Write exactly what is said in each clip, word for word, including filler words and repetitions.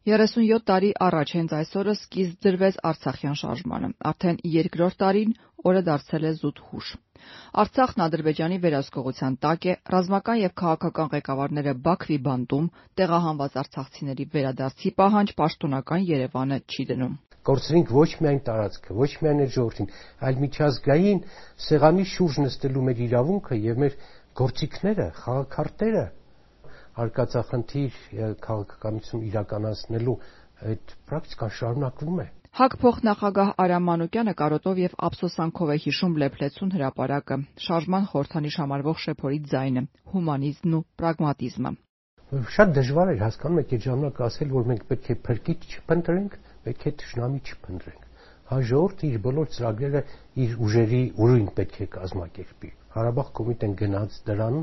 երեսունյոթ տարի առաջ հենց այս օրը սկիզբ դրվեց Արցախյան շարժմանը, արդեն երկրորդ տարին օրը դարձել է զուտ հուշ։ Արցախն Ադրբեջանի վերահսկողության տակ է, ռազմական եւ քաղաքական ղեկավարները Բաքվի բանտում, տեղահանված արցախցիների վերադարձի պահանջ պաշտոնական Երևանը չի դնում։ Կորցրինք ոչ միայն տարածքը, ոչ միայն այդ ժողովրդին, այլ միջազգային սեղանի շուրջ նստելու մեր իրավունքը եւ մեր գործիքները, խաղաքարտերը, արկածախնդիր քաղաքականություն իրականացնելու այդ պրակտիկան շարունակվում է։ ՀԱԿ փոխնախագահ Արամ Մանուկյանը կարոտով եւ ափսոսանքով է հիշում Լեփլեցուն հրապարակը, շարժման խորհրդանիշ համարվող շեփորի ձայնը, հումանիզմն ու պրագմատիզմը։ Շատ դժվար էր հասկանում եք այդ ժամանակ ասել, որ մենք պետք է փրկիչ չփնտրենք, պետք է թշնամի չփնտրենք։ Հա ժողովուրդը իր բոլոր ծրագրերը իր ուժերի ուրույն պետք է կազմակերպի։ Ղարաբաղ կոմիտեն գնաց դրան,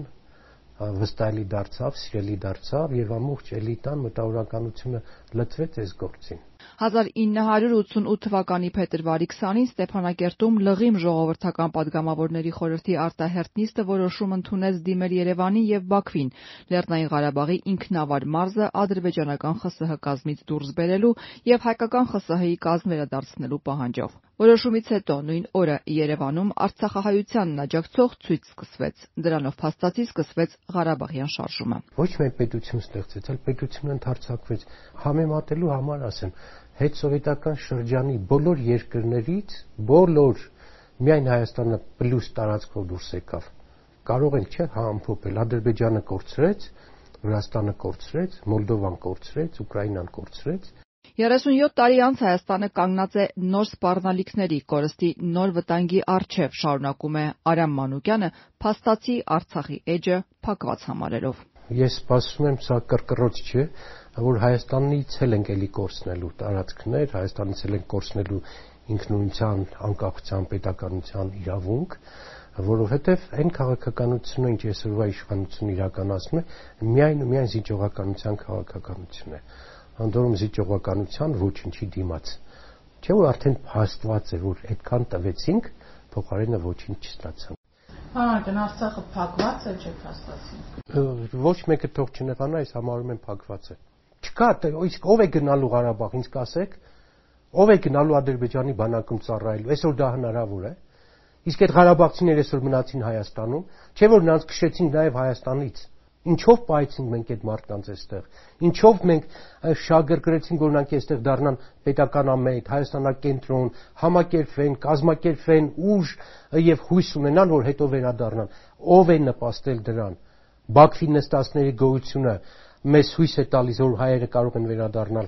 վստահելի դարձավ, սիրելի դարձավ եւ ամբողջ էլիտան մտավորականությունը լծվեց այս գործին։ հազար ինը հարյուր ութսունութ թվականի փետրվարի քսանին Ստեփանակերտում լղիմ ժողովրդական падգամավորների խորհրդի արտահերթ նիստը որոշում ընդունեց դիմել Երևանին եւ Բաքվին Լեռնային Ղարաբաղի ինքնավար մարզը ադրբեջանական ԽՍՀ կազմից դուրս բերելու եւ հայկական ԽՍՀ-ի կազմ վերադարձնելու պահանջով։ Որոշումից հետո նույն օրը Երևանում արցախահայությանն աջակցող ցույց սկսվեց։ Դրանով փաստացի սկսվեց Ղարաբաղյան շարժումը։ Ոչ միայն պետություն ստեղծեց, այլ պետությունը ընդարձակվեց։ Համեմատելու համար ասեմ, հետսովետական շրջանի բոլոր երկրներից, բոլոր, միայն Հայաստանը պլյուս տարածքով դուրս եկավ։ Կարող ենք չէ համփոփել, Ադրբեջանը կորցրեց, Վրաստանը կորցրեց, Մոլդովան կորցրեց, Ուկրաինան կորցրեց։ երեսունյոթ տարի անց Հայաստանը կանգնած է նոր սպառնալիքների, կորստի նոր վտանգի առջև, շարունակում է Արամ Մանուկյանը, փաստացի Արցախի էջը փակված համարելով։ Ես սպասում եմ, սա կռկռոց չէ, որ Հայաստանից էլ ենք էլի կորցնելու տարածքներ, Հայաստանից էլ ենք կորցնելու ինքնուրույնության, անկախության, պետականության իրավունք, որովհետև այն քաղաքականությունը, ինչ այսօրվա իշխանությունը իրականացնում է, միայն ու միայն զիջողականության քաղաքականություն է։ Անդորում զիջողականության ոչինչի դիմաց։ Չէ՞ որ արդեն հաստված է, որ այդքան տվեցինք, փոխարենը ոչինչ չստացանք։ Հանրական Արցախը փակված է, չէ՞ փաստացի։ Ոչ մեկը թող չնեղանա, այս համարում են փակված է։ Չկա, իսկ ով է գնալու Ղարաբաղ, ինձ կասեք, ով է գնալու Ադրբեջանի բանակում ծառայելու, այսօր դա հնարավոր է։ Իսկ այդ ղարաբաղցիները այսօր մնացին Հայաստանում, չէ՞ որ նրանց քշեցինք նաև Հայաստանից։ Ինչով պահեցինք մենք այդ մարդկանց այստեղ։ Ինչով մենք շահագրգռեցինք, որ նրանք այստեղ դառնան պետականամետ, հայաստանակենտրոն, համակերպվեն, կազմակերպվեն ուժ եւ հույս ունենան, որ հետո վերադառնան։ Ով է նպաստել դրան։ Բաքվի նստածների գոյությունը մեզ հույս է տալիս, որ հայերը կարող են վերադառնալ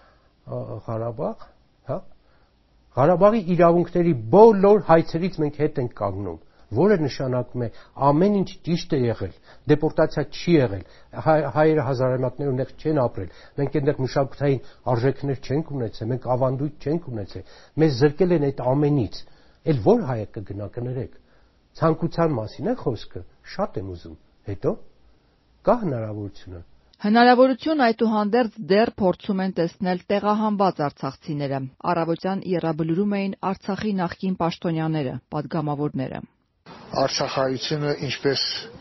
Ղարաբաղ, հա։ Ղարաբաղի իրավունքների բոլոր հայցերից մենք հետ ենք կանգնում, որը նշանակում է ամեն ինչ ճիշտ է եղել, դեպորտացիա չի եղել, հայերը հազարամյակներ ունեղ չեն ապրել, մենք այնտեղ մշակութային արժեքներ չենք ունեցել, մենք ավանդույթ չենք ունեցել, մեզ զրկել են այդ ամենից, էլ որ հայը կգնա կներեք, ցանկության մասին է խոսքը, շատ եմ ուզում, հետո կա հնարավորությունը։ Հնարավորություն այդուհանդերձ դեռ փորձում են տեսնել տեղահանված արցախցիները։ Առավոտյան եռաբլուրում էին Արցախի նախկին պաշտոնյաները, падգամավորները։ Արցախայությունը ինչպես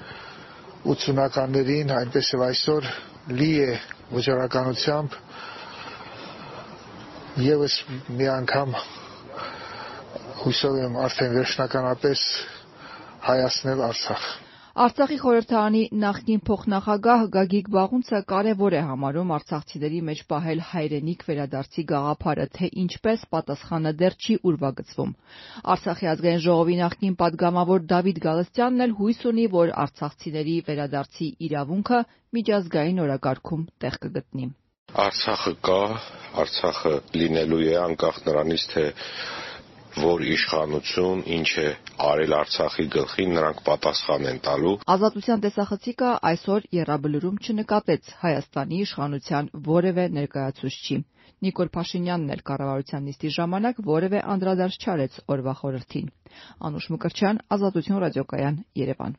ութսունականներին, այնպես եւ այսօր լի է ոչռականությամբ եւս մի անգամ հույսով եմ արդեն վերջնականապես հայացնել Արցախ։ Արցախի խորհրդարանի նախկին փոխնախագահ Գագիկ Բաղունցը կարևոր է համարում արցախցիների մեջ պահել հայրենիք վերադարձի գաղափարը, թե ինչպես պատասխանը դեռ չի ուրվագծվում։ Արցախի ազգային ժողովի նախկին падգամավոր Դավիթ Գալստյանն էլ հույս ունի, որ արցախցիների վերադարձի իրավունքը միջազգային օրակարգում տեղ կգտնի։ Արցախը կա, Արցախը լինելու է անկախ նրանից, թե որ իշխանություն ինչ է արել Արցախի գլխին, նրանք պատասխան են տալու։ Ազատության տեսախցիկը այսօր եռաբլուրում չնկատեց Հայաստանի իշխանության որևէ ներկայացուցչի։ Նիկոլ Փաշինյանն էլ կառավարության նիստի ժամանակ որևէ անդրադարձ չարեց օրվա խորհրդին։ Անուշ Մկրտչյան, Ազատություն ռադիոկայան, Երևան։